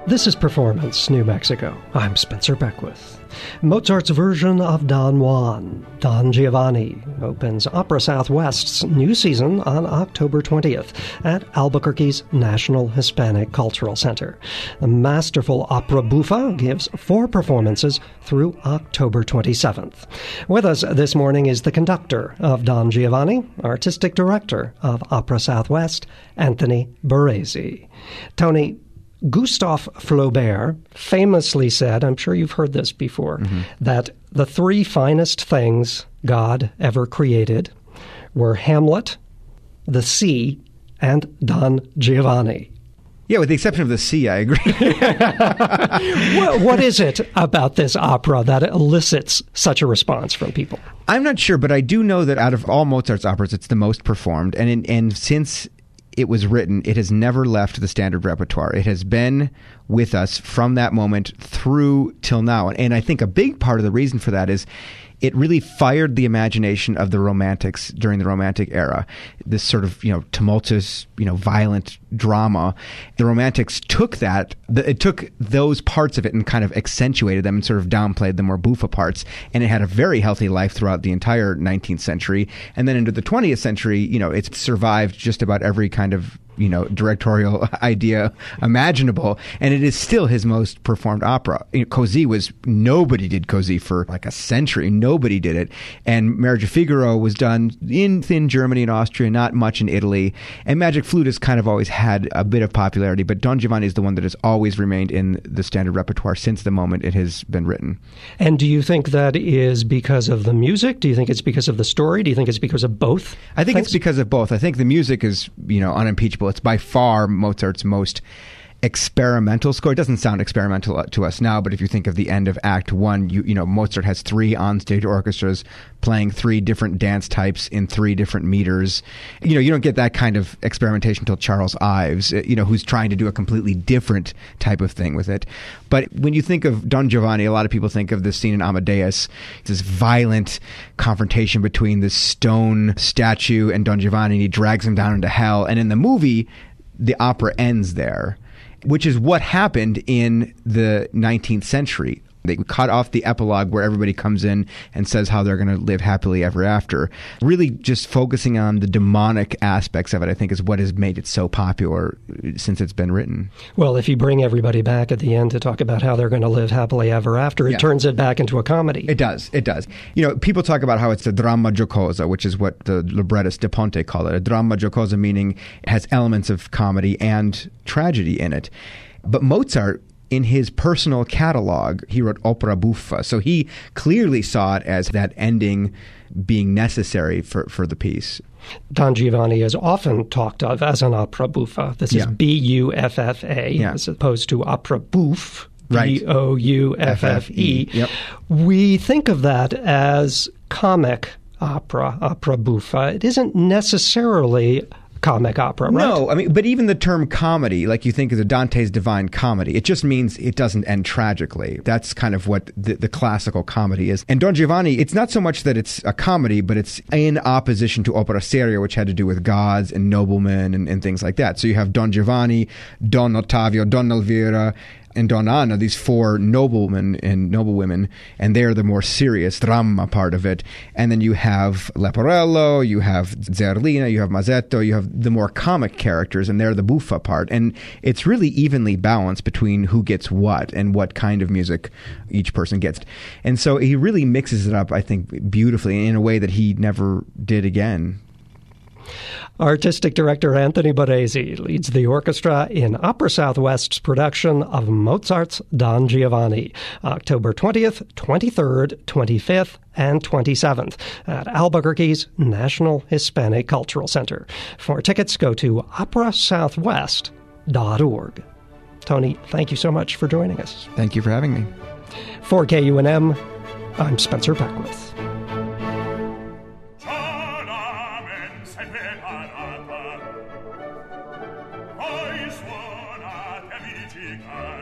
This is Performance New Mexico. I'm Spencer Beckwith. Mozart's version of Don Juan, Don Giovanni, opens Opera Southwest's new season on October 20th at Albuquerque's National Hispanic Cultural Center. The masterful opera buffa gives 4 performances through October 27th. With us this morning is the conductor of Don Giovanni, artistic director of Opera Southwest, Anthony Barresi. Tony, Gustave Flaubert famously said, I'm sure you've heard this before, that the 3 finest things God ever created were Hamlet, the sea, and Don Giovanni. Yeah, with the exception of the sea, I agree. What is it about this opera that elicits such a response from people? I'm not sure, but I do know that out of all Mozart's operas, it's the most performed. And since it was written, it has never left the standard repertoire. It has been with us from that moment through till now. And I think a big part of the reason for that is it really fired the imagination of the Romantics during the Romantic era. This sort of, tumultuous, violent drama. The Romantics took that, it took those parts of it and kind of accentuated them and sort of downplayed the more buffa parts. And it had a very healthy life throughout the entire 19th century. And then into the 20th century, it's survived just about every kind of directorial idea imaginable, and it is still his most performed opera. Così nobody did Così for like a century. Nobody did it. And Marriage of Figaro was done in Germany and Austria, not much in Italy. And Magic Flute has kind of always had a bit of popularity, but Don Giovanni is the one that has always remained in the standard repertoire since the moment it has been written. And do you think that is because of the music? Do you think it's because of the story? Do you think it's because of both? I think it's because of both. I think the music is, unimpeachable. It's by far Mozart's most experimental score. It doesn't sound experimental to us now, but if you think of the end of Act 1, Mozart has 3 onstage orchestras playing 3 different dance types in 3 different meters. You don't get that kind of experimentation until Charles Ives, who's trying to do a completely different type of thing with it. But when you think of Don Giovanni, a lot of people think of this scene in Amadeus, this violent confrontation between this stone statue and Don Giovanni, and he drags him down into hell. And in the movie, the opera ends there, which is what happened in the 19th century. They cut off the epilogue where everybody comes in and says how they're going to live happily ever after. Really just focusing on the demonic aspects of it, I think, is what has made it so popular since it's been written. Well, if you bring everybody back at the end to talk about how they're going to live happily ever after, it turns it back into a comedy. It does. It does. People talk about how it's a dramma giocosa, which is what the librettist De Ponte called it. A dramma giocosa meaning it has elements of comedy and tragedy in it. But Mozart, in his personal catalog, he wrote opera buffa. So he clearly saw it as that ending being necessary for the piece. Don Giovanni is often talked of as an opera buffa. This is B-U-F-F-A as opposed to opera bouffe, B-O-U-F-F-E. Yep. We think of that as comic opera buffa. It isn't necessarily comic opera, right? No, but even the term comedy, like you think of the Dante's Divine Comedy, it just means it doesn't end tragically. That's kind of what the classical comedy is. And Don Giovanni, it's not so much that it's a comedy, but it's in opposition to opera seria, which had to do with gods and noblemen and things like that. So you have Don Giovanni, Don Ottavio, Don Elvira, and Donna Anna, these 4 noblemen and noblewomen, and they're the more serious drama part of it. And then you have Leporello, you have Zerlina, you have Mazzetto, you have the more comic characters, and they're the buffa part. And it's really evenly balanced between who gets what and what kind of music each person gets. And so he really mixes it up, I think, beautifully in a way that he never did again. Artistic director Anthony Barresi leads the orchestra in Opera Southwest's production of Mozart's Don Giovanni, October 20th, 23rd, 25th, and 27th at Albuquerque's National Hispanic Cultural Center. For tickets, go to operasouthwest.org. Tony, thank you so much for joining us. Thank you for having me. For KUNM, I'm Spencer Beckwith. Poi suonate vitica